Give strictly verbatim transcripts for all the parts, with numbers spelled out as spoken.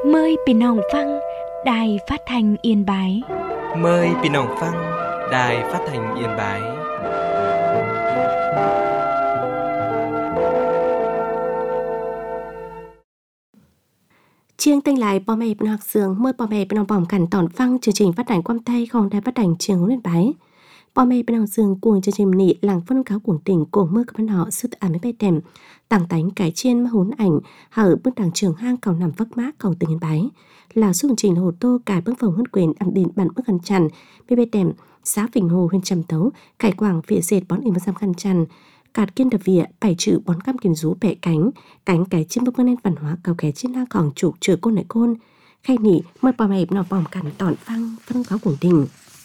Mờiพี่น้องฟังđài phát thanh Yên Bái. Mời พี่น้องฟัง đài phát thanh Yên Bái. Chiêng tên lại bò mẹ bên học sường mời bò mẹ bên học bỏng cảnh tòn phăng chương trình phát hành quam tayของđài phát hành Chiêng Yên Bái. Bò mẹ bên học sường cuồng chương trình nị làng phân cáo cuồng tỉnh cuồng mưa các bạn họ sư tạm mấy bay tèm tàng tánh cái chiên mà hốn ảnh hở bước đằng trường hang cầu nằm vấp mát cầu tỉnh Yên Bái là số trình hồ tô cài bước phòng hơn quyền ăn đền bản bước khăn chằn bê bê tèm xã Vĩnh Hồ huyện Trầm Tấu cải quảng phía dệt bón im giam khăn chằn cạt kiên đập vỉa bảy chữ bón cam kiền rú bẻ cánh cánh cái chim bước nên văn hóa cao kẻ trên la còn chủ trừ côn lại côn khay nỉ mời bò mẹ nọ bòm cằn tòn phăng phân cáo cuồng tỉnh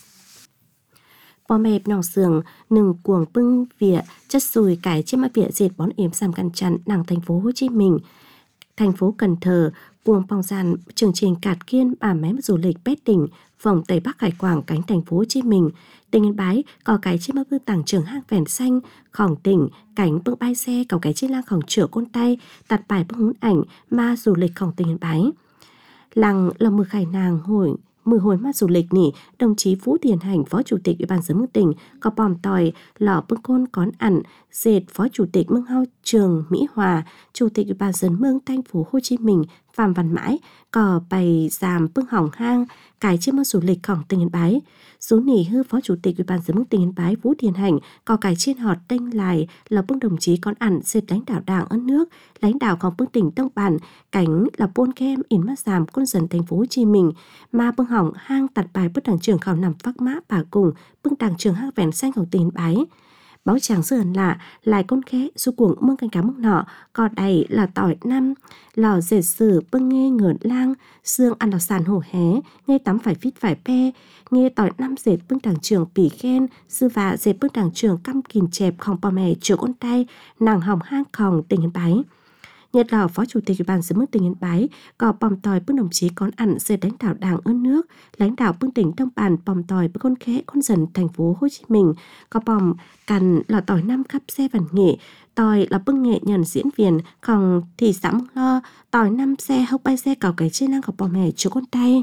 bò mẹ nòng sườn nừng cuồng bưng vỉa chất sùi cái trên mặt vỉa dệt bón yếm xàm căn chặn nàng thành phố Hồ Chí Minh, thành phố Cần Thơ cuồng bong giàn chương trình cạt kiên bà mém du lịch bét tỉnh vòng tây bắc hải quảng cánh thành phố Hồ Chí Minh tỉnh Yên Bái có cái trên mặt bưng tảng trường hang phèn xanh khòng tỉnh cánh bưng bay xe có cái trên lang khòng chửa côn tay đặt bài bưng hún ảnh ma du lịch khòng tỉnh Yên Bái làng là mưa khải nàng hồi mười hồi mắt du lịch nỉ đồng chí Vũ Thiền Hành phó chủ tịch ủy ban dân mương tỉnh có bòm tòi lò bưng côn cón ẩn dệt phó chủ tịch mương hao trường Mỹ Hòa chủ tịch ủy ban dân mương thành phố Hồ Chí Minh Phạm Văn Mãi có bày giảm bưng hỏng hang cái chiếc mương du lịchของtỉnh Yên Bái số nỉ hư phó chủ tịch ủy ban dân mương tỉnh Yên Bái Vũ Thiền Hành có cái trên họt đinh lại là bưng đồng chí con ẩn dệt lãnh đạo đảng ân nước lãnh đạoของbưng tỉnh Đông Bản cánh là bôn kem in mắt giảm con dân thành phố Hồ Chí Minh mà bưng hỏng hangตัดbài bất đảng trường khảo nằm phác mã bà cùng bưng đảng trường hang vẹn xanhของtỉnh Yên Bái báo chàng sơn lạ lại con khé su cuồng mương canh cá mương nọ có đầy là tỏi năm lò dệt sử bưng nghe ngợn lang xương ăn lò sàn hổ hé nghe tắm phải phít phải pe nghe tỏi năm dệt bưng đảng trường pỉ khen sư và dệt bưng đảng trường căm kìm chẹp khòng bò mè chiều con tay nàng hỏng hang khòng tỉnh Yên Bái Nhật lò phó chủ tịch ủy ban dân mương tỉnh Yên Bái có bòm tòi bưng đồng chí con ẩn dệt lãnh đạo đảng ơn nước lãnh đạo bưng tỉnh Đông Bản bòm tòi bưng con khẽ con dần thành phố Hồ Chí Minh có bòm cằn là tỏi năm khắp xe văn nghệ tòi là bưng nghệ nhân diễn viên khòng thị xã Mương Lo tỏi năm xe hốc bay xe cào cái trên lang của bò mè chiều con tay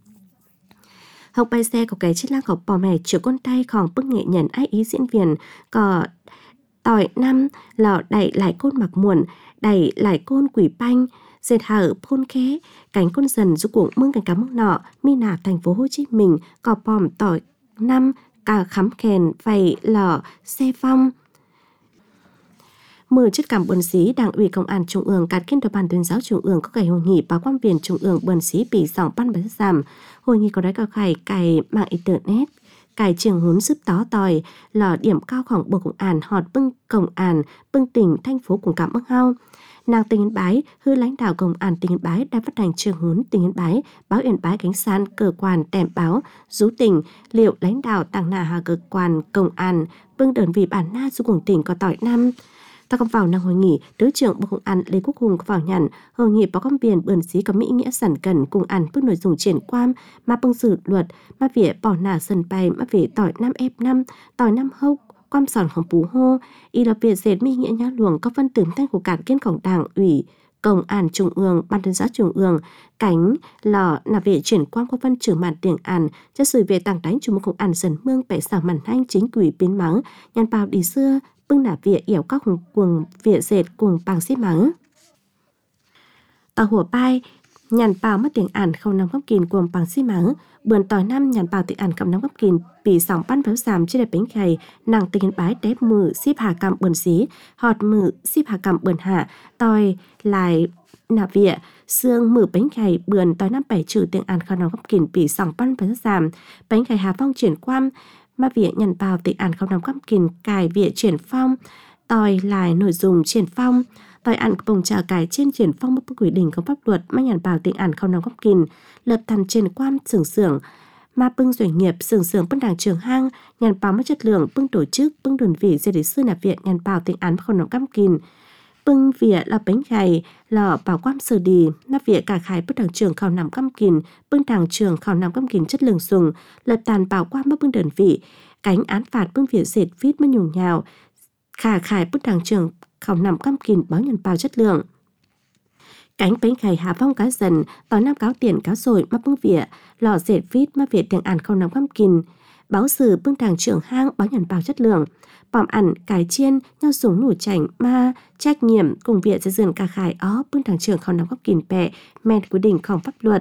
hốc bay xe có cái trên lang của bò mè chiều con tay khòng bưng nghệ nhân ai ý diễn viên có tỏi năm là đẩy lại côn mặc muộn đẩy lại côn quỷ banh dệt hở phôn khé cánh con dần giúp cuộn mương cánh cá mương nọ mi nà thành phố Hồ Chí Minh có bòm tỏi năm cả khắm kèn vầy lò xe phong mười chức cảm bươn xí đảng ủy công an trung ương cát kiên đập bàn tuyên giáo trung ương có cải hội nghị báo quan viên trung ương bươn xí bị sòng ban bắn giảm hội nghị có đáy cao khải cài mạng internet cải trường huấn giúp tó tòi lò điểm caoของbộ công an họt bưng công an bưng tỉnh thành phố cùng cảm ơn hao nàng tỉnh Yên Bái hư lãnh đạo công an tỉnh Yên Bái đã phát hành trường huấn tỉnh Yên Bái báo Yên Bái cánh san cơ quan tèm báo rú tỉnh liệu lãnh đạo tàng nà hà cơ quan công an bưng đơn vị bản na du cùng tỉnh có tỏi năm ta còn vào năng hội nghị thứ trưởng bộ công an Lê Quốc Hùng có vào nhận hội nghị báo công viên bươn xí có mỹ nghĩa sẵn cần cùng ăn bước nội dung triển quan mà bưng sự luật mà vỉa bỏ nà sân bay mà vỉa tỏi năm ép năm tỏi năm hốc quan sònของPú Hô y là việc dệt mỹ nghĩa nhá luồng có phân tử thanh của cản kiênของđảng ủy công an trung ương ban tuyên giáo trung ương cánh lò là về chuyển quan qua phân trưởng màn tiền an chất sự về tàng đánh chủ mục công an dần mương bẻ xảo màn thanh chính quỷ biến mắng nhàn bào đi xưa bưng nả vỉa yểu các hùng cuồng vỉa dệt cùng bằng xếp mắng tàu hùa bay nhàn bào mất tiền ản không nằm góc kìn cuồng bằng xếp mắng bươn tỏi năm nhàn bào tiền ản không nằm góc kìn bị sòng ban véo giảm trên đẹp bánh khầy nàng tỉnh Yên Bái đép mử xếp hà cầm bươn xí họt mử xếp hà cầm bươn hạ tỏi lại nả vỉa xương mử bánh khầy bươn tỏi năm bảy trừ tiền ản không nằm góc kìn bị sòng ban véo giảm bánh khầy hà phong chuyển quan mà vỉa nhận bào tỉnh ản không nằm góc kìn cài vỉa chuyển phong tòi lại nội dung chuyển phong tòi ản bồng trà cài trên chuyển phong một quy định của pháp luật mà nhận bào tỉnh ản không nằm góc kìn lập thành trên quan xưởng xưởng mà bưng doanh nghiệp xưởng xưởng bưng đảng trường hang nhận bào mất chất lượng bưng tổ chức bưng đơn vị dễ để sư nạp viện nhận bào tỉnh ản không nằm góc kìn bưng vỉa là bánh khải lò bảo quan sơ đi nắp vỉa cả khải bất đảng trường khảo nằm căm kìn bưng đảng trường khảo nằm căm kìn chất lượng sùng lập tàn bảo quan mất bưng đơn vị cánh án phạt bưng vỉa dệt viết mất nhùng nhào khả khải bất đảng trường khảo nằm căm kìn báo nhận bào chất lượng Cánh bánh khải hạ phong cá dần, tỏi nam cáo tiền cáo rồi mà bưng vỉa, lò dệt vít mà vỉa tiếng ăn không nóng căm kìn. Báo sử bưng đàng trưởng hang báo nhận bảo chất lượng. Bỏm ẩn, cải chiên, nhau súng nủ chảnh mà trách nhiệm cùng vỉa sẽ dường cả khải ó bưng đàng trưởng không nóng căm kìn bẹ, men quy định không pháp luật.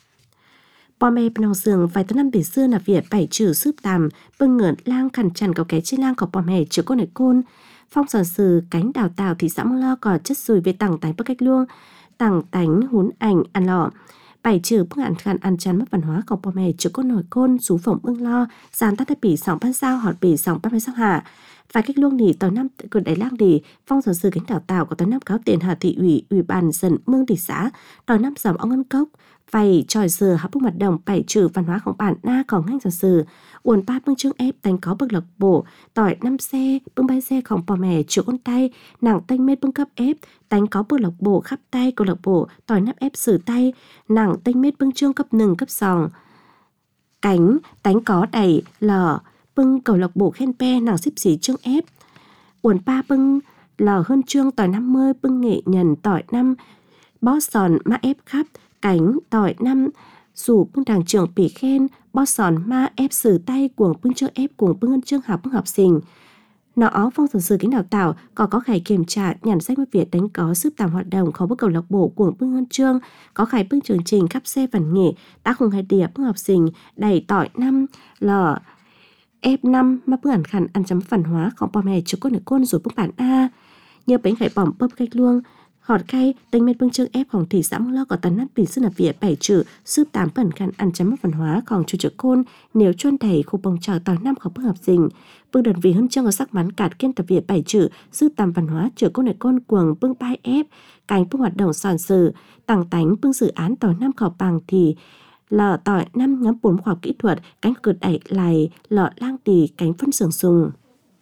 Bò mê bên giường vài tuần năm tỷ xưa là vỉa bảy trừ sướp tàm, bưng ngợn lang khẩn trần có cái trên lang của bò mê chứa con này côn. Phong sở sử cánh đào tàu thì xã mong lo có chất sùi về tặng tánh bất cách luôn. Tặng tánh hún ảnh ăn lọ. Bảy trừ bức ăn khăn ăn chắn mất văn hóa của bò mê chứa con nổi côn, sú phổng ưng lo, giàn tắt bỉ sòng ban sao họt bỉ sòng ban mai sắc hạ. Vài cách luôn nỉ tàu năm cực đáy lang đi, phong sở sử cánh đào tàu có tàu năm cáo tiền hà thị ủy, ủy ban dần mương tỷ xã, tàu năm dòng ông ngân cốc. Vậy tròi giờ hấp bức mặt đồng bảy trừ văn hóaของbản naของngành sở sử uồn ba bưng chương ép đánh có bực lộc bổ tỏi năm xe bưng bay xeของbò mè chịu con tay nàng tanh mết bưng cấp ép đánh có bực lộc bổ khắp tay của lộc bổ tỏi nắp ép sử tay nàng tanh mết bưng chương cấp nừng cấp sòng cánh đánh có đẩy lò bưng cầu lộc bổ khen pe nàng xếp xỉ chương ép uồn ba bưng lò hơn chương tỏi năm mươi bưng nghệ nhần tỏi năm bó sòn ma ép khắp cánh tỏi năm rủ bưng đàng trưởng bỉ khen bó sòn ma ép sử tay cuồng bưng chương ép cuồng bưng ân chương học bưng học sinh nó phong sở sử kính đào tạo có có khải kiểm tra nhàn sách mất việc đánh có giúp tạm hoạt động có bước cầu lọc bổ cuồng bưng ân chương có khải bưng chương trình khắp xe văn nghệ đã cùng hai địa bưng học sinh đầy tỏi năm lò ép năm mà bưng ẩn khẩn ăn chấm văn hóaของbò mè chứa con ở côn rồi bưng bản a nhờ bánh khải bỏm bơm cách luôn họt khay tinh mệt bưng chương épของthị xã mong lo có tấn nát bình sư nạp vỉa bảy chữ sư tám phần khăn ăn chấm văn hóaของchủ trợ côn nếu chuyên đầy khu bông trào tỏi nămของbưng học sinh bưng đợt vì hơn chương có sắc mắn cạt kiên tập vỉa bảy chữ sư tám văn hóa chữa côn này côn cuồng bưng bai ép cánh bưng hoạt động sòn sử tăng tánh bưng dự án tỏi năm khảo bằng thì lò tỏi năm ngắm bốn khoa học kỹ thuật cánh cực đẩy lại lọ lang tì cánh phân xưởng sùng.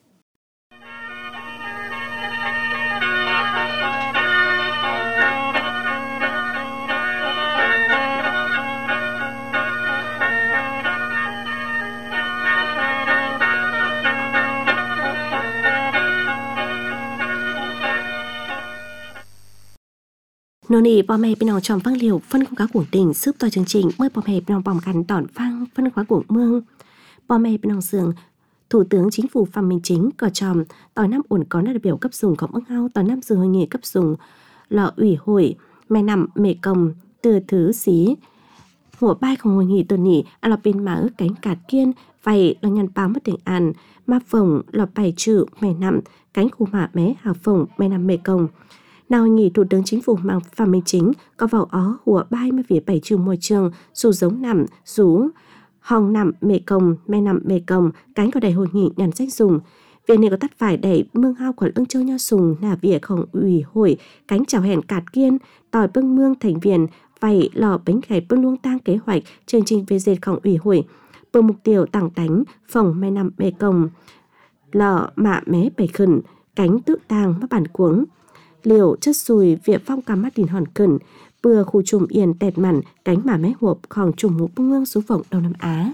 Nô nì bò mè bên nòng tròm phăng liều phân không cá cuồng tỉnh giúp tòa chương trình mới bò mè bên nòng bòm cắn tỏn phăng phân khóa cuồng mương bò mè bên nòng giường Thủ tướng Chính phủ Phạm Minh Chính cờ tròm tỏi năm uẩn có đại biểu cấp dùngของưng hao tỏi năm dự hội nghị cấp dùng lọ ủy hội mẹ nằm mẹ công từ thứ xí Hủa baiของhội nghị tuần nỉ à lọ bên mà ước cánh cạt kiên vậy là nhân báo mất tiếng An mà phồng lọ bài trừ mẹ nằm cánh khu mạ mé hào phồng mẹ nằm mẹ công. Nào hội nghị Thủ tướng Chính phủ mang Phạm Minh Chính có vào ó hùa bai mà vỉa bảy trừ môi trường dù giống nằm rú hòng nằm mẹ công mẹ nằm mẹ công cánh có đầy hội nghị nhằm sách dùng. Việc này có tắt phải đẩy mương hao của ưng châu nho sùng là vỉaของủy hội cánh chào hẹn cạt kiên tỏi bưng mương thành viên vậy lò bánh khải bưng luông tang kế hoạch chương trình về dệtของủy hội bưng mục tiêu tặng tánh phòng mẹ nằm mẹ công lò mạ mé bảy khẩn cánh tự tang mắt bản cuống liều chất sùi việc phong cam mắt đìn hòn cẩn bừa khu trùm yên tẹt mặn cánh mà mé hộpของtrùm ngũ bưng mương số phộng Đông Nam Á.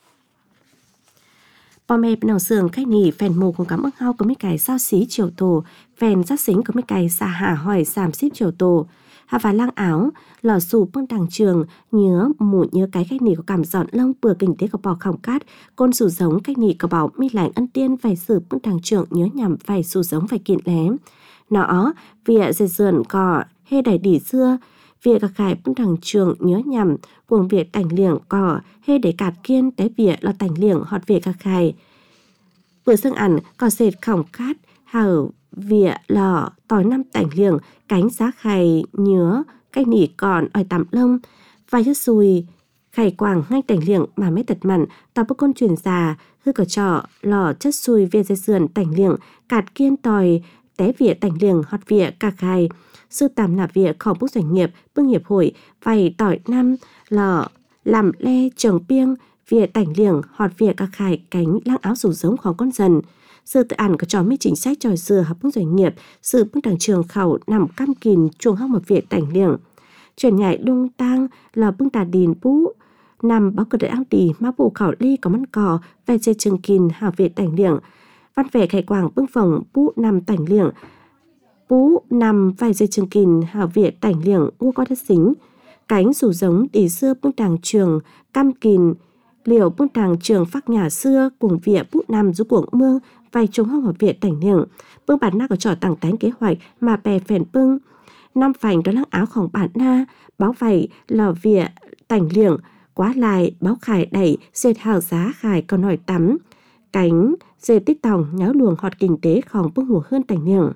Bò mè bên nòng sườn khách nỉ phèn mù cùng cắm ức hao có mấy cái sao xí chiều tổ phèn giác xính có mấy cái xà hả hỏi giảm xíp chiều tổ hạ và lang áo lò xù bưng đằng trường nhớ mụ nhớ cái khách nỉ có cảm dọn lông bừa kinh tế có bò khỏng cát côn sù giống khách nỉ có bảo mi lạnh ân tiên phải xử bưng đằng trường nhớ nhằm phải sù giống phải kiện lém nó vỉa dệt dườn cỏ hê đẩy đỉ xưa vỉa cả khải bưng đằng trường nhớ nhằm cuồng vỉa tảnh liệng cỏ hê để cạt kiên té vỉa là tảnh liệng họt vỉa cả khải vừa xương ẩn có dệt khỏng cát hở vỉa lò tỏi năm tảnh liệng cánh giá khải nhớ cách nỉ còn ỏi tắm lông vài chất xùi khải quàng ngay tảnh liệng mà mấy tật mặn tỏi bức con truyền già hư cỏ trọ lò chất xùi vỉa dệt sườn tảnh liệng cạt kiên tỏi té vỉa tảnh liềng hot vỉa cả khai sư tàm là vỉaของbức doanh nghiệp bưng hiệp hội vầy tỏi năm lò làm le trồng piêng vỉa tảnh liềng hot vỉa cả khai cánh lang áo rủ giốngของcon dần sư tự ảnh có trò mi chính sách tròi xưa học bức doanh nghiệp sự bưng đằng trường khẩu nằm cam kìn chuồng hóc một vỉa tảnh liềng chuyển nhảy đung tang là bưng tà đìn bú nằm báo cờ đại áo tì má bù khẩu ly có mắn cò ve dây trường kìn hào vỉa tảnh liềng văn vẻ khải quảng bưng phòng bú nằm tảnh liềng Bú nằm vài dây trường kìn hảo viện tảnh liệng ngô có đất xính. Cánh rủ giống đi xưa bưng đàng trường cam kìn liệu bưng đàng trường phát nhà xưa cùng viện bú nằm rú cuồng mương vài chống hông ở viện tảnh liệng. Bưng bản na có trò tặng tánh kế hoạch mà bè phèn bưng. Năm phành đó lăng áoของbản na báo vầy lò viện tảnh liệng quá lại báo khải đẩy dệt hào giá khải còn nổi tắm. Cánh dệt tích tòng nháo luồng họt kinh tếของbưng hùa hơn tảnh liệng.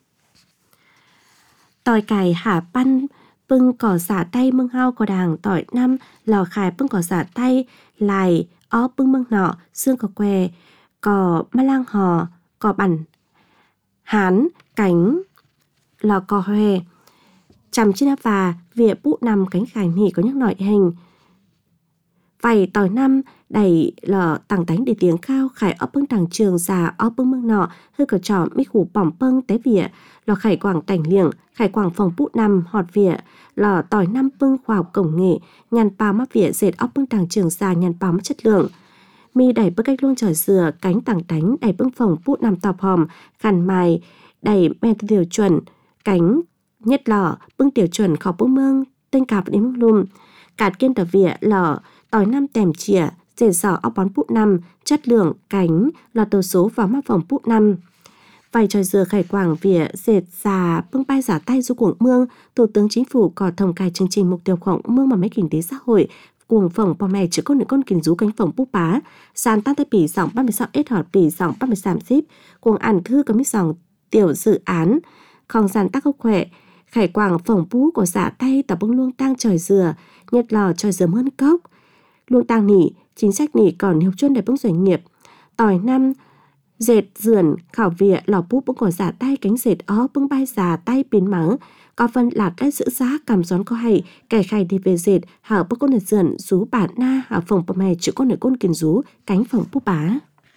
Tỏi cải hạ pan bưng cỏ xả tay mưng hao cỏ đàng tỏi năm lò khải bưng cỏ xả tay lại ó bưng mưng nọ xương cỏ què cỏ ma lang hò cỏ bẩn hán cánh lò cỏ hoe chằm trên áp và vỉa bụ nằm cánh khải nỉ có nhắc nội hình vầy tỏi năm đẩy lò tàng tánh để tiếng cao khải ó bưng tàng trường già ó bưng mưng nọ hư cỏ trỏ mi khủ bỏng bưng té vỉa lò khải quảng tảnh liệng khải quảng phòng bụ nằm họt vỉa lò tỏi năm bưng khoa học cổng nghệ nhàn pào mắt vỉa dệt óc bưng tàng trường già nhàn pào mắt chất lượng mi đẩy bưng cách luôn trời dừa cánh tàng tánh đẩy bưng phòng bụ nằm tọp hòm khăn mài đẩy men tiêu chuẩn cánh nhất lò bưng tiểu chuẩn khó bưng mương tên cạp đến mương lùm cạt kiên tờ vỉa lò tỏi năm tèm chìa dệt sỏ óc bón bụ năm chất lượng cánh lò tàu số vào mắt phòng bụ năm vài trời dừa khải quảng vỉa dệt già bưng bay giả tay du cuồng mương. Thủ tướng Chính phủ có thông cài chương trình mục tiêu khổng mương mà mấy kinh tế xã hội cuồng phỏng bò mẹ chữ con nữ con kinh rú cánh phỏng búp bá sàn tan tay bỉ dòng ba mươi sáu ít họt bỉ dòng ba mươi sáu zip cuồng ăn thư có mấy dòng tiểu dự án không sàn tác khốc khỏe khải quảng phỏng bú của giả tay tập bưng luông tang trời dừa nhật lò trời dừa mơn cốc luông tang nỉ chính sách nỉ còn hiệp chuyên để bưng doanh nghiệp tỏi năm dệt dườn khảo vỉa lò búp bưng cỏ giả tay cánh dệt ó bưng bay giả tay biến mắng có phân lạt đất giữ giá cầm gión có hay kẻ khai đi về dệt hảo bưng con nệt dườn rú bản na hảo phòng bò mè chữ con nệt con kiền rú cánh phòng búp bá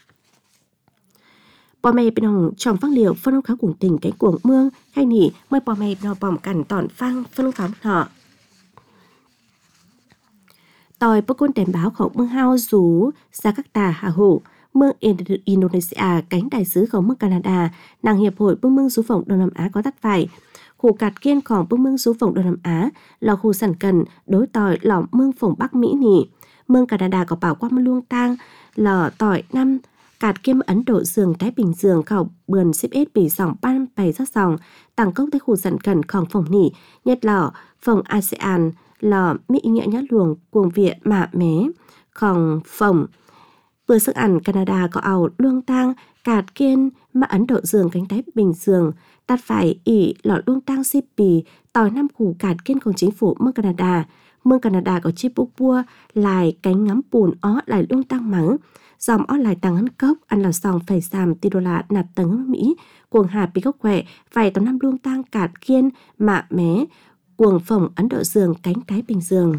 bò mè bên hồng tròn phăng liều phân ông khá cuồng tình cánh cuồng mương hay nỉ mời bò mè nó bòm cằn tòn phăng phân ông khá họ tỏi bưng con đèn báo khổng mương hao rú ra các tà hà hủ mương Indonesia cánh đại sứของmương Canada nàng hiệp hội bưng mương rú phỏng Đông Nam Á có tắt phải khu cạt kiênของbưng mương rú phỏng Đông Nam Á là khu sản cần đối tỏi lò mương phỏng Bắc Mỹ nỉ mương Canada có bảo qua mương luông tang lò tỏi năm cạt kiêm Ấn Độ Dương Thái Bình Dương khảo bườn xếp ít bị dòng ban bày rất dòng tăng cốc tới khu sản cầnของphỏng nỉ nhất lò phỏng a sê an lò Mỹ nghĩa nhát luồng cuồng viện mạ méของphỏng vừa sức ăn Canada có ảo luông tang cạt kiên mà Ấn Độ Dương cánh Thái Bình Dương tắt phải ỉ lọ luông tang xếp bì tỏi năm củ cạt kiênของchính phủ mương Canada mương Canada có chiếc búp bua lại cánh ngắm bùn ó lại luông tang mắng dòng ó lại tăng hấn cốc ăn là sòng phải xàm tỷ đô la nạp tầng Mỹ cuồng hà bị gốc khỏe vài tàu năm luông tang cạt kiên mạ mé cuồng phồng Ấn Độ Dương cánh Thái Bình Dương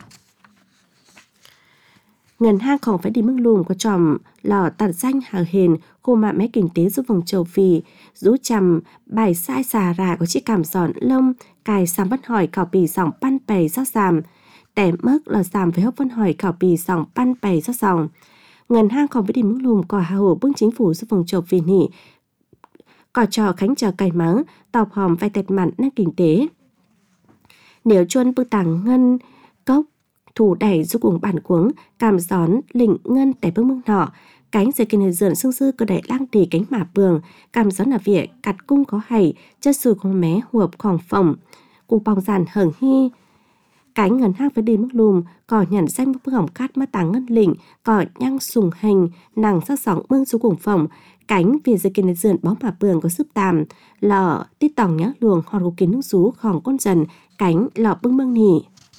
ngân hàng không phải đi mương lùm có tròm lò tạt danh hào hền khu mạ mé kinh tế giúp vùng châu Phi rú chầm bài sai xà rà có chiếc cảm giòn lông cài xàm văn hỏi khảo bì dòng pan bày rót giảm tẻ mức là giảm với hốc văn hỏi khảo bì dòng pan bày rót dòng ngân hàng không phải đi mương lùm có hà hồ bưng chính phủ giúp vùng châu Phi nỉ có trò khánh chờ cày mắng tọc hòm vai tẹt mặn năng kinh tế nếu chuân bư tàng ngân cốc thủ đẩy giúp cùng bản cuống cảm gión lĩnh ngân tẻ bưng mương nọ cánh dây kinh dườn xương sư cơ đẩy lang tì cánh mả bường cảm gión là vỉa cắt cung có hầy chất sùi con mé huộp khoảng phòng cùng bong giàn hởng hy cánh ngân hang phải đi mức lùm cỏ nhẩn xanh bức hỏng cát mất tàng ngân lĩnh cỏ nhăng sùng hành nàng sắc sóng mương xuống cùng phòng cánh vì dây kinh dườn bóng mả bường có sức tàm lò tít tòng nhá luồng hòn gục kiến nước rú khỏng con dần cánh lò bưng mương nỉ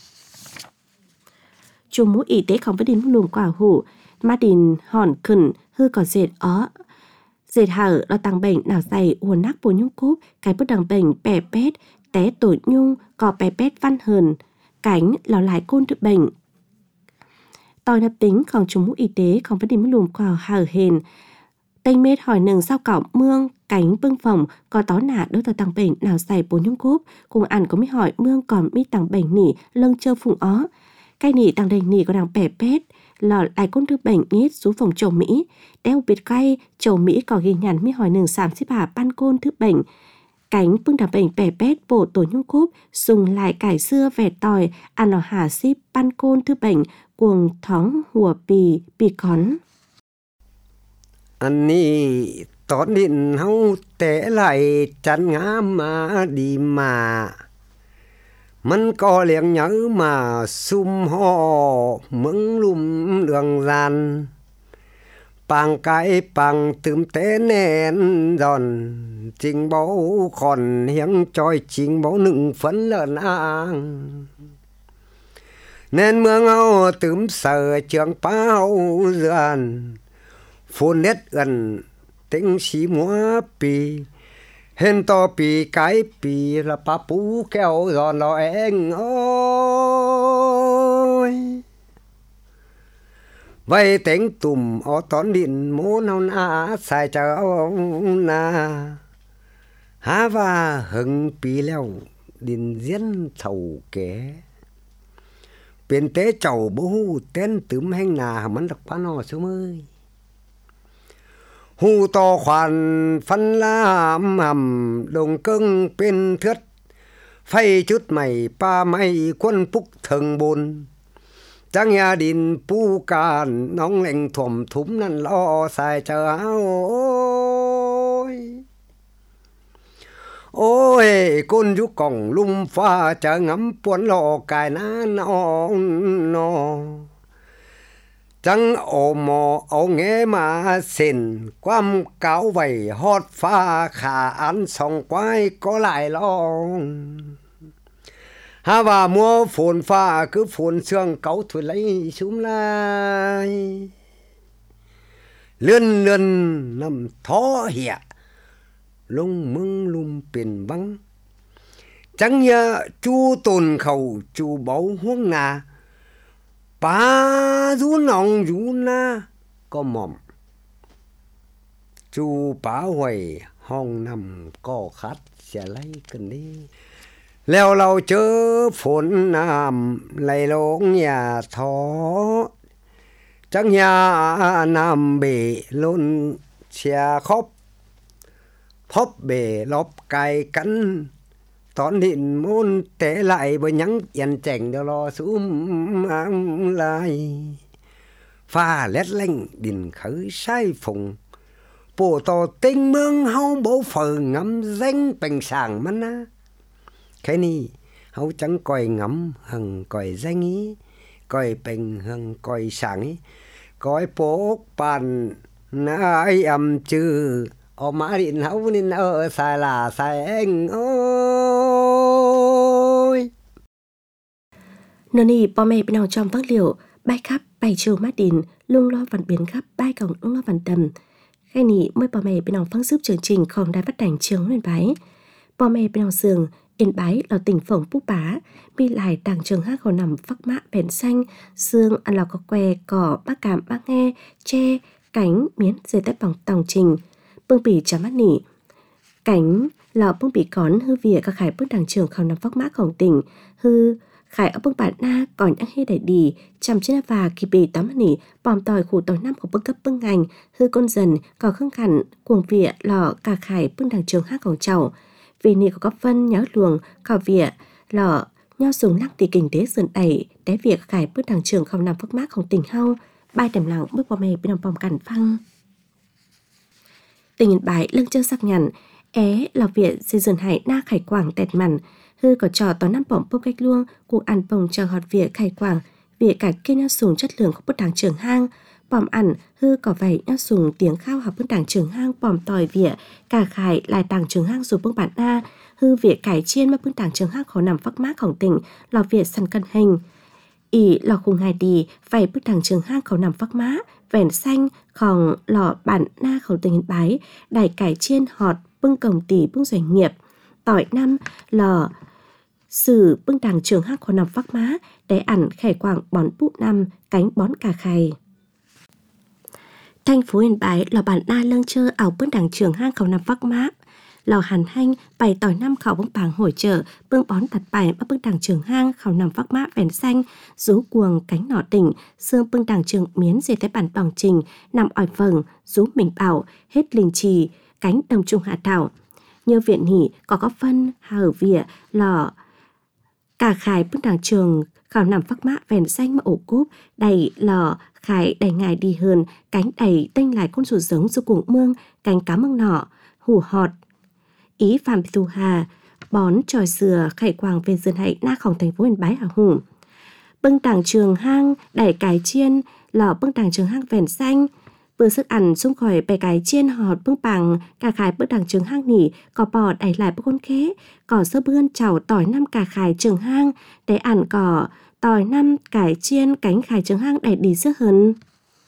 chung mũ y tế không phải đi lùm quả hủ mà đình hòn khẩn hư có dệt ó dệt hở là tăng bệnh nào dày uốn nắc bùa nhung cúp cái bất đằng bệnh bẻ pét té tổ nhung có bẻ pét văn hờn cánh là lại côn tự bệnh tỏi nạp tính không chung mũ y tế không phải đi lùm quả hở hền tênh mết hỏi nừng sao cọng mương cánh bưng phòng có tó nạ đôi tờ tăng bệnh nào dày bùa nhung cúp cùng ăn có mấy hỏi mương còn mi tăng bệnh nỉ lâng chơ phùng ó cái nỉ tăng đầy nỉ có đang bẻ pét lò lại côn thư bệnh nhít xuống phòng châu Mỹ đeo biệt cay châu Mỹ có ghi nhận mi hỏi nừng sám xếp hà ban côn thư bệnh cánh bưng đà bệnh bẻ bét bộ tổ nhung cúp dùng lại cải xưa vẻ tỏi ăn lò hà xíp ban côn thư bệnh cuồng thóng hùa bì bì cón. Anh đi tón điện hâu té lại chắn ngã mà đi mà mình có liền nhớ mà sum ho mững lùm đường gian bằng cái bằng tươm té nén giòn chính báu còn hiếng trôi chính báu nựng phấn lợn ang nên mương áo tươm sờ trường bao dần phun nét gần tính xí múa pì hên to pì cái pì là pa pú kéo giòn lo anh ôi vậy tính tùm ở tón điện mố nào na sai chờ ông na há và hừng pì leo điện diễn thầu kế bên tế chầu bố tên tướm hành nà mắn đặc phá nò xuống ơi hù to khoản phân lam hầm đồng cưng bên thướt phay chút mày pa mày quân phúc thường bồn chẳng nhà đình pu càn nóng lạnh thòm thúm năn lo xài chờ áo ôi ôi con chú còng lum pha chờ ngắm buồn lò cài ná nó nó chẳng ổ mò ổ nghe mà xin quam cáo vầy hót pha khả án xong quái có lại lo ha và mua phồn pha cứ phồn xương cáu thôi lấy xuống lại lươn lươn nằm thó hẹ lông mưng lùm biển băng chẳng nhớ chu tồn khẩu chu báu huống nà ba rú nòng rú na có mỏm chu bá hoài hong nằm có khát sẽ lấy cần đi leo lâu chớ phồn nam lấy lông nhà thó chẳng nhà nam bể lôn xe khóc phóp bể lóp cài cắn tón điện môn té lại bởi nhắn yên chảnh đó lo xuống ám lại pha lét lanh đình khởi sai phùng bộ tò tinh mương hâu bố phờ ngắm danh bình sàng mắt á cái này hâu chẳng coi ngắm hằng coi danh ý coi bình hằng coi sàng ý coi bố bàn nãy âm chư ở mã điện hấu nên ở xài là xài anh ơi nơi này bò mẹ bên nào trong vác liệu bay khắp bay chiều mát điện lung lo vằn biến khắp bay còng lung lo vằn tầm khai nị mới bò mẹ bên nào phăng giúp chương trìnhของđài phát thanh trường Yên Bái bò mẹ bên nào giường Yên Bái là tỉnh phổng Pú Bá mi lại đảng trường hát còn nằm phắc mã bèn xanh xương ăn lò có que cỏ bác cảm bác nghe tre cánh miến dây tép bằng tòng trình bưng bì chả mắt nỉ cánh lò bưng bì cón hư vỉa các khải bước đảng trường không nằm phóc mãของtỉnh hư khải ở bưng bản na còn nhắc hê đại đì chăm trên và kỳ bì tám mắt nỉ bòm tỏi khủ tỏi năm của bưng cấp bưng ngành hư con dần có khương khẳng cuồng vỉa lò cả khải bưng đảng trường hátของchậu vì nỉ có góp phân nhớ luồng khảo vỉa lò nho dùng lắc tỷ kinh tế dần đẩy đáy việc khải bước đảng trường không nằm phóc mãของtỉnh hau bài đầm lặng bước bò mè bên đồng bòm cản phăng Tỉnh Yên Bái lưng chơi sắc nhằn é là viện xây dần hải na khải quảng tẹt mặn hư có trò tón năm bỏng bốc cách luông cụ ăn bồng chờ họt viện khải quảng viện cả kia nhau sùng chất lượng của bất đảng trường hang bỏm ăn hư có vậy nhau sùng tiếng khao học bất đảng trường hang bỏm tỏi viện cả khải lại đảng trường hang dù bước bản na hư viện cải chiên mà bất đảng trường hang khó nằm phắc mátของtỉnh lò viện săn cân hình ỉ lò khung hai đi phải bức đảng trường hang khẩu nằm phắc mã vẻn xanh khòng lò bản na khẩu tỉnh Yên Bái đài cải chiên họt bưng cổng tỷ bưng doanh nghiệp tỏi năm lò sử bưng đảng trường hang khẩu nằm phắc mã đáy ẩn khải quảng bón bút năm cánh bón cà khày thành phố Yên Bái lò bản na lưng chơ ảo bưng đảng trường hang khẩu nằm phắc mã lò hàn hanh bày tỏi năm khảo bông bảng hỗ trợ bưng bón đặt bài bắt bưng đảng trường hang khảo nằm phác mã vén xanh rú cuồng cánh nọ tỉnh xương bưng đảng trường miến dề tới bản bằng trình nằm ỏi vầng rú mình bảo hết linh trì cánh đồng trung hạ thảo như viện nhị có có phân hở vỉa lò cả khải bức đảng trường khảo nằm phắc mã vèn xanh mà ổ cốp đầy lò khải đầy ngài đi hơn cánh đầy tênh lại con sụt giống su cuồng mương cánh cá mương nọ hù họt ý phạm thu hà bón tròi dừa khải quàng về dườn hãy na khổng thành phố Yên Bái hả hùng bưng đảng trường hang đẩy cái chiên lò bưng đảng trường hang vèn xanh vừa sức ăn xung khỏi bè cái chiên họt bưng bằng cả khải bưng đảng trường hang nỉ có bò đẩy lại bưng con khế cỏ sơ bươn chảo tỏi năm cả khải trường hang để ăn cỏ tỏi năm cải chiên cánh khải trường hang đẩy đi sức hơn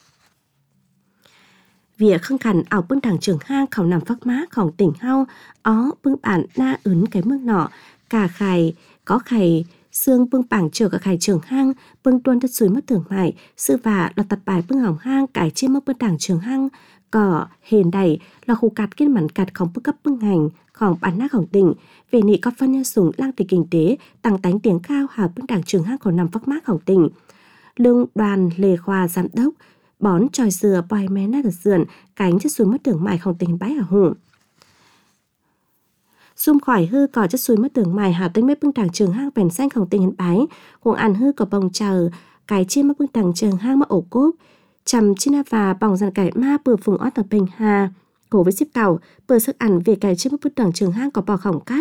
việc khăng khẩn ảo bưng đảng trường hang khảo nằm phác má khổng tỉnh hao ó bưng bản na ướn cái mương nọ cả khải có khải xương bưng bảng chờ cả khải trường hang bưng tuôn đất suối mất tưởng mại sư và là tập bài bưng hỏng hang cải chiên mất bưng đảng trường hang cỏ hền đầy là khu cạt kiên mặn cạt khổng bức cấp bưng hành khổng bán nát khổng tỉnh về nị có phân nhân sủng lang tỷ kinh tế tăng tánh tiếng cao hà bưng đảng trường hang còn nằm phác mát khổng tỉnh lương đoàn lề khoa giám đốc bón tròi dừa bòi mé nát ở sườn cánh chất suối mất tưởng mại khổng tỉnh bái ở hùng xung khỏi hư cỏ chất suối mất tưởng mài hào tinh mếp bưng đảng trường hang vèn xanh khổng tình Yên Bái cùng ăn hư cỏ bồng chờ cái chiên mất bưng đảng trường hang mà ổ cốp chầm china và bỏng dàn cải ma bừa phùng ót ở bình hà cổ với ship tàu bừa sức ăn về cái chiên mất bưng đảng trường hang có bò khổng cát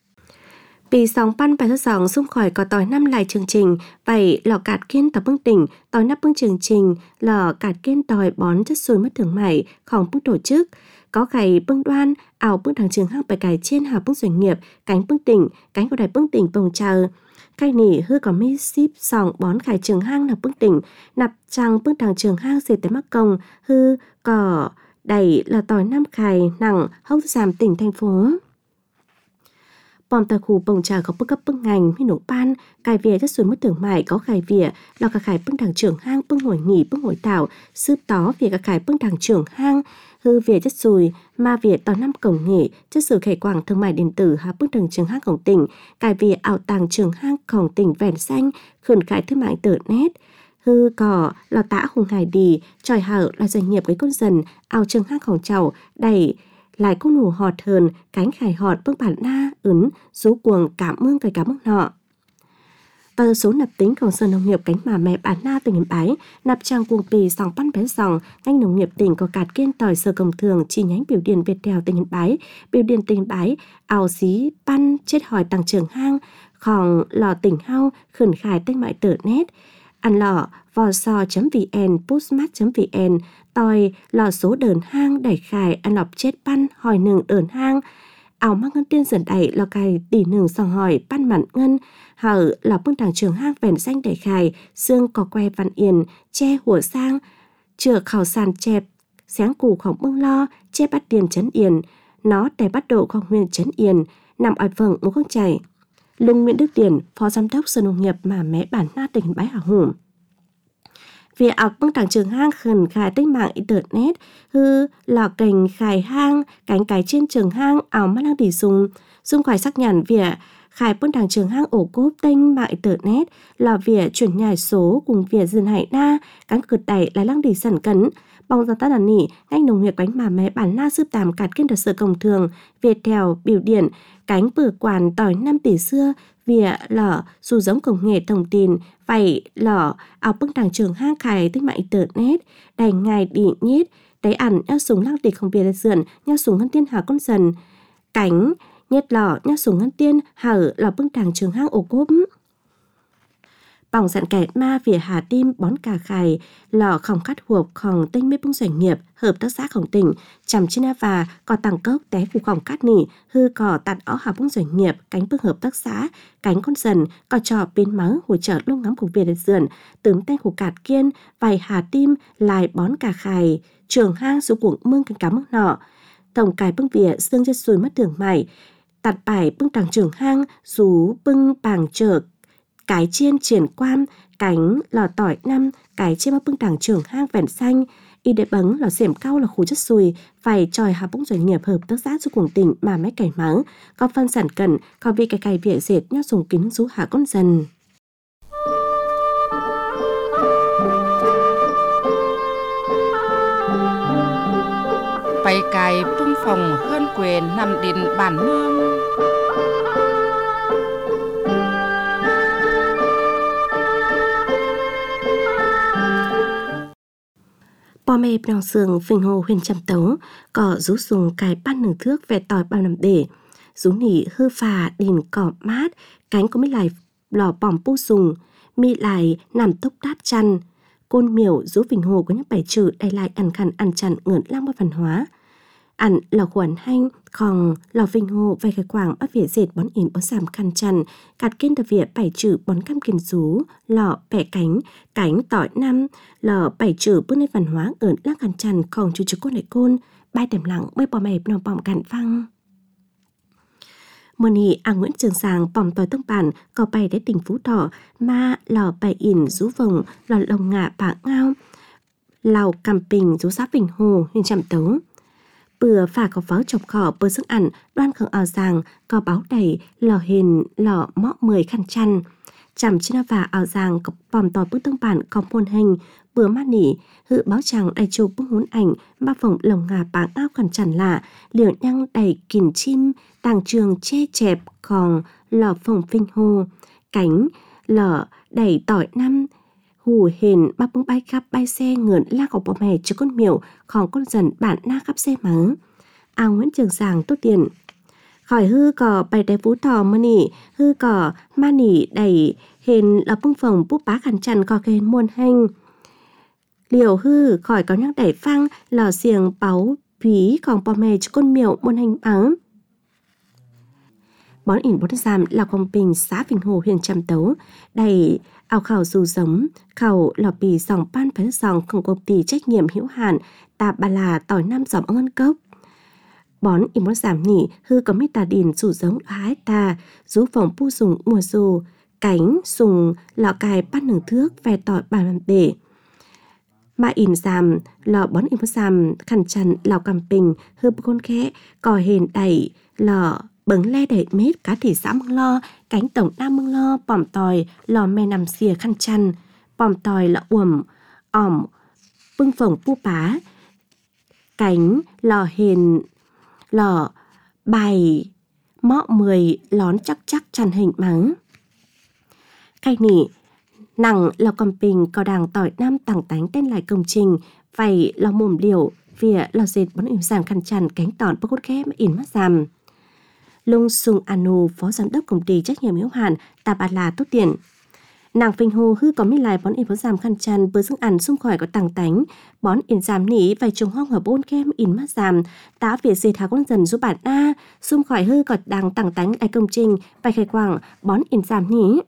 Vì sóng pan bài thất sóng xung khỏi có tỏi năm lại chương trình vậy lò cạt kiên tập bưng tỉnh tỏi nắp bưng chương trình lò cạt kiên tỏi bón chất xuôi mất thường mải khổng bưng tổ chức có gầy bưng đoan ảo bưng đảng trường hang bài cải trên hào bưng doanh nghiệp cánh bưng tỉnh cánh của đài bưng tỉnh bồng chờ cây nỉ hư có mi ship sòng bón khải trường hang nạp bưng tỉnh nạp trăng bưng đảng trường hang dệt tới mắc công hư cỏ đẩy là tỏi năm khải nặng hốc giảm tỉnh thành phố bom tà khu bồng trà có bức cấp bưng ngành mi nổ pan cài vỉa chất suối mất tưởng mải có khải vỉa lò cả khải bưng đảng trưởng hang bưng hồi nghỉ bưng hồi tảo sướp tó vỉa cả khải bưng đảng trưởng hang hư vỉa chất sùi ma vỉa tỏ năm cổng nghệ chất sử khải quảng thương mại điện tử hà bưng đảng trưởng hang cổng tỉnh cài vỉa ảo tàng trưởng hang cổng tỉnh vẻn xanh khẩn khải thương mại tờ nét hư cỏ lò tã hùng hải đi tròi hở là doanh nghiệp với con dần ảo trường hang khổng chầu đẩy lại cô nụ họt hờn cánh khải họt bưng bản na ứng số cuồng cảm mương cái cá mương nọ tờ số nạp tínhของsở nông nghiệp cánh mà mẹ bản na tỉnh Yên Bái nạp trang cuồng pì sòng pan bé sòng ngành nông nghiệp tỉnh có cạt kiên tỏi sở công thường chi nhánh biểu điện Việt Đèo tỉnh Yên Bái biểu điện tỉnh Yên Bái ảo xí pan chết hỏi tăng trưởng hang khòng lò tỉnh hao khẩn khải tên mại tờ nét ăn lò vò so chấm vn postmart chấm vn tòi lò số đờn hang đẩy khải ăn lọc chết pan hỏi nừng đờn hang ảo mang ngân tiên dần đẩy lò cài tỉ nừng sòng hỏi pan mặn ngân hở lò bưng đảng trường hang vẻn xanh đẩy khải xương có que văn yên che hùa sang chừa khảo sàn chẹp sáng cù khổng bưng lo che bắt tiền chấn yên nó để bắt độ khổng nguyên chấn yên nằm ở vầng một con chảy Lung Nguyễn Đức Điển, Phó Giám đốc Sở Nông nghiệp mà mé bản na tỉnh Bái Hà Hùng. Vì ảo bưng đảng trường hang khẩn khai tích mạng internet hư lò cành khai hang cánh cái trên trường hang ảo mắt lang đi sung xung khỏi xác nhận việc khai bưng đảng trường hang ổ cốp tinh mạng internet là việc chuyển nhảy số cùng việc dừng hải na cánh cực đẩy lại lang đi sẵn cấn bong ra tác đàn nỉ ngành nông nghiệp cánh mà mé bản na sướp tàm cạt kiên đợt sở công thường Việt Theo biểu điện cánh bử quản tỏi năm tỷ xưa vỉa lỏ dù giống công nghệ thông tin vậy lỏ áo bưng đảng trường hang khai tích mạng internet đầy ngày đi nhít đáy ẩn nhau súng lăng tịch không bia ra sườn nhau súng ngân tiên hà con dần cánh nhét lỏ nhau súng ngân tiên hở lỏ bưng đảng trường hang ổ cốp bỏng dặn kẻ ma vỉa hà tim bón cà khải lò khổng cắt huộc khổng tinh mê bưng doanh nghiệp hợp tác xã khổng tỉnh chằm trên và có tăng cốc té phủ khổng cắt nỉ hư cỏ tạt ó hà bưng doanh nghiệp cánh bưng hợp tác xã cánh con dần có trò bên máu hỗ trợ luôn ngắm của việt dườn tướng tay của cạt kiên vài hà tim lại bón cà khải trường hang số cuộn mương cánh cá mương nọ tổng cài bưng vỉa xương chất xuôi mất thường mày tạt bài bưng đảng trường hang rú bưng bàng trở cái chiên triển quan cánh lò tỏi năm cái chiên bưng đảng trường hang vẻn xanh y đệ bấng lò xẻm cao là khu chất sùi phải tròi hà bông doanh nghiệp hợp tác xã cho cùng tỉnh mà máy cải mắng có phân sản cần có vì cái cày vỉa dệt nhau dùng kính rú hạ con dần phải cài bưng phòng hơn quyền nằm đến bản mương. Bò mê bằng sườn phình hồ huyền chăm tấu, có rú dùng cái ban nửa thước về tỏi bao nằm để. Rú nỉ hư phà đìn cỏ mát, cánh có mấy lại lò bỏng pu sùng, mi lại nằm tốc đát chăn. Côn miểu rú phình hồ có những bài trừ đầy lại ăn khăn ăn chăn ngưỡng lang bất văn hóa. Ăn lò khuẩn hanh, còn lò phình hồ về cái quảng bắt vỉa dệt bón in bón giảm khăn chăn, cạt kênh đập vỉa bài trừ bón cam kiên rú, lò bẻ cánh, cánh tỏi năm, lò bài trừ bước lên văn hóa ngưỡng lang khăn chăn còn chú chú côn đại côn, bài đềm lặng mới bò mẹp nòng bỏng cạn văng. Mùa nị à Nguyễn Trường Sàng bỏng tỏi tông bản có bày đến tỉnh Phú Thọ mà lò bày ỉn rú vồng lò lồng ngạ bả ngao lào cằm bình rú xã Vinh Hồ huyền chạm tấu. Bừa phà có pháo chọc khỏ bơ sức ăn đoan khẩn ảo giàng có báo đầy lò hình lò mõ mười khăn chăn. Chằm trên và ảo giàng có bỏng tỏi bức tông bản có môn hình bừa mát nỉ hự báo chàng đầy chụp bức hốn ảnh ba phòng lồng ngà bả ngao khăn chăn lạ liều nhăng đầy kìn chim tàng trường che chẹp còn lò phòng Vinh Hồ cánh lò đầy tỏi năm hù hền ba bông bay khắp bay xe ngưỡng la của bò mè chứ con miểu còn con dần bản na khắp xe mắng. À Nguyễn Trường Sàng tốt tiền khỏi hư cỏ bày đầy Phú Thọ mơ nỉ hư cỏ ma nỉ đầy hền là bông phòng búp bá khăn chăn có kênh muôn hành liều hư khỏi có nhắc đẩy phăng lò xiềng báu phí còn bò mè chứ con miểu muôn hành bắn. Bón ỉn bốn giam là Quang Bình xã Vinh Hồ huyện Trạm Tấu đầy ảo khảo dù giống khảo lò bì dòng ban phải dòng không công ty trách nhiệm hữu hạn tà bà là tỏi năm dòng ngân cốc. Bón ỉn bốn giam nỉ hư có mít tà đìn dù giống hái tà rú phòng pu dùng mùa dù cánh dùng lọ cài bắt nửa thước về tỏi bà làm để. Mà ỉn giam lò bón ỉn bốn giam khăn chăn lò cầm bình hư bức con khẽ cò hền đẩy lò bứng le đẩy mết cá thị xã Mương Lo cánh tổng nam Mương Lo bỏm tỏi lò me nằm xìa khăn chăn bỏm tỏi là uẩm ỏm bưng phồng pu bá cánh lò hền lò bài mọ mười lón chắc chắc chăn hình mắng cây nỉ nặng lò cầm bình có đàng tỏi nam tàng tánh tên lại công trình vậy lò mồm liều vỉa lò dệt bón ỉn giàn khăn chăn cánh tỏi bức cốt khẽ mà ỉn mắt giàm. Lung Sung Anu, phó giám đốc công ty trách nhiệm hữu hạn Tà Bà Là tốt tiền. Nàng Vinh Hồ hư có mấy lại bón in bón giảm khăn chăn bữa dưỡng ăn xung khỏi có tàng tánh bón in giảm nỉ vài trùng hong ở bôn kem in mắt giảm tá việc dệt hà con dần giúp bản a xung khỏi hư có đàng tàng tánh lại công trình vài khai quảng bón in giảm nỉ.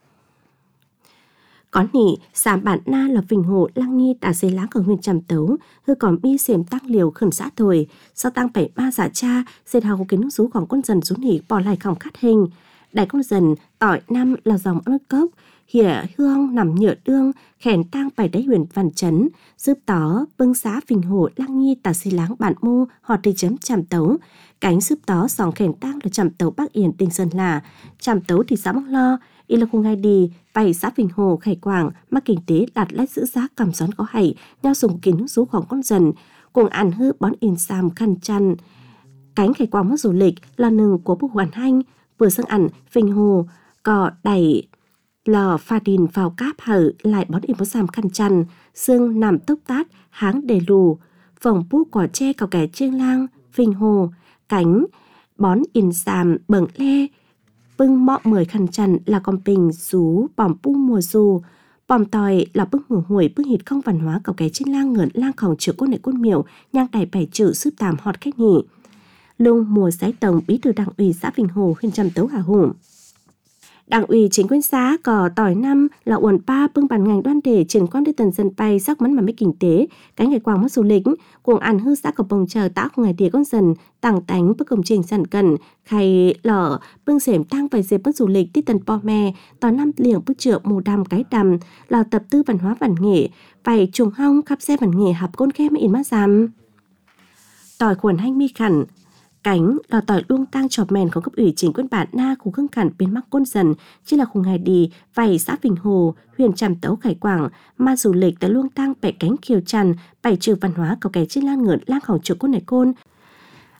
Có nỉ giảm bản na là Vinh Hồ lăng nghi tả dây lá của huyện Trạm Tấu hư còn mi xiềm tăng liều khẩn xã thổi sau tăng bảy ba giả cha dây hào của kiến nước rúของcon dần rú nỉ bỏ lại khòng khát hình đại con dần tỏi năm là dòng ớt cốc hỉa hương nằm nhựa đương khèn tang bảy đáy huyền văn chấn giúp tó bưng xã Vinh Hồ lăng nghi tả dây láng bản mô họ tây chấm Trạm Tấu cánh giúp tó sòng khèn tang là Trạm Tấu Bắc Yên Đình Sơn là Trạm Tấu thị xã Măng Lo y là khu ngay đi bảy xã Vinh Hồ Khải Quảng mà kinh tế đạt lách giữ giá cầm gión có hay nhau dùng kín rúของcon dần cùng ăn hư bón in sam khăn chăn cánh Khải Quảng mất du lịch là nừng của bục hoàn hanh vừa sang ăn Vinh Hồ cò đẩy lò pha đìn vào cáp hở lại bón in bón sam khăn chăn xương nằm tốc tát háng để lù phòng bút cỏ tre cào kẻ chiêng lang Vinh Hồ cánh bón in sam bẩn le bưng mọ mười khăn chăn là con bình rú bỏm pu mùa dù bỏm tỏi là bức mùa huổi bức hít không văn hóa cầu cái trên lang ngưỡng lang khổng chữa côn nệ côn miểu nhang đầy bảy chữ sư tàm hot khách nhỉ lung mùa giái tổng bí thư đảng ủy xã Vinh Hồ huyện Trạm Tấu Hà Hùng đảng ủy chính quyền xã có tỏi năm là uẩn pa bưng bàn ngành đoan để triển quan đến tần dân bay sắc mắn mà mấy kinh tế cái ngày quảng mất du lịch cuồng ăn hư xã có bồng chờ táo của ngày địa con dần tàng tánh bức công trình sản cần khay lở bưng xẻm tăng vài dịp mất du lịch tí tần po me tỏi năm liềng bức trượng mù đầm cái đầm là tập tư văn hóa văn nghệ phải trùng hong khắp xe văn nghệ hạp côn khe mà in mắt giam tỏi khuẩn hanh mi khẩn cánh là tỏi luông tang chọp mèn của cấp ủy chính quyền bản na khu khương khẩn bên mắc côn dần chỉ là khu ngày đi vầy xã Vinh Hồ huyện Trạm Tấu Khải Quảng mà du lịch tại luông tang bẻ cánh kiều trần bảy trừ văn hóa cầu kẻ trên lan ngưỡng lang hỏng chữ côn này côn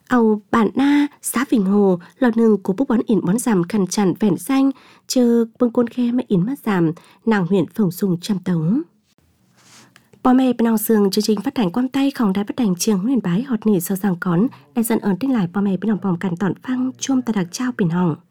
Âu bản na xã Vĩnh Hồ lò nương của bút bón ỉn bón giảm khăn chặn vẹn xanh chờ bưng côn khe mà ỉn mắt giảm nàng huyện phồng sung trăm tống. Bò mẹ bên nào sương chương trình phát hành quan tayของđài phát hành trường huyền bái họt nỉ sau rằng cón đại dân ơn tích lại bò mẹ bên nào bòm cản tỏn phăng chuông ta đặc trao bình hỏng.